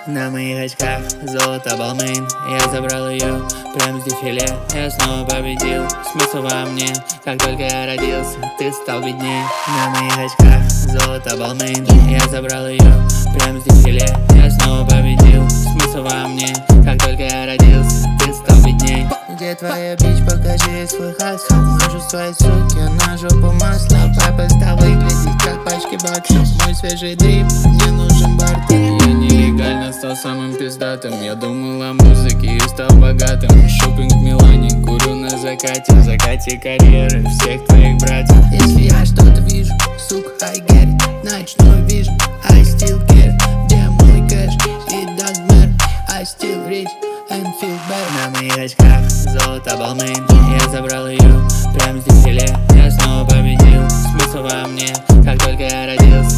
На моих очках золото Балмейн. Я забрал ее прямо с дефиле. Я снова победил, смысл во мне. Как только я родился, ты стал бедней. На моих очках золото Балмейн. Я забрал ее прямо с дефиле. Я снова победил, смысл во мне. Как только я родился, ты стал бедней. Где твоя бич, покажи свой хасл. Множество суки, на жопу масло. Папа стал выглядеть как пачки баксов. Мой свежий дрип, мне нужен бартер. Я нелегально стал самым пиздатым. Я думал о музыке и стал богатым. Шопинг в Милане, курю на закате. В закате карьеры всех твоих братьев. Если я что-то вижу, сука, I get it. Ночной вижу, I still care. Где мой кэш, it doesn't matter. I still rich and feel better. На моих очках золото Балмейн. Я забрал ее прямо с дефиле. Я снова победил, смысл во мне. Как только я родился,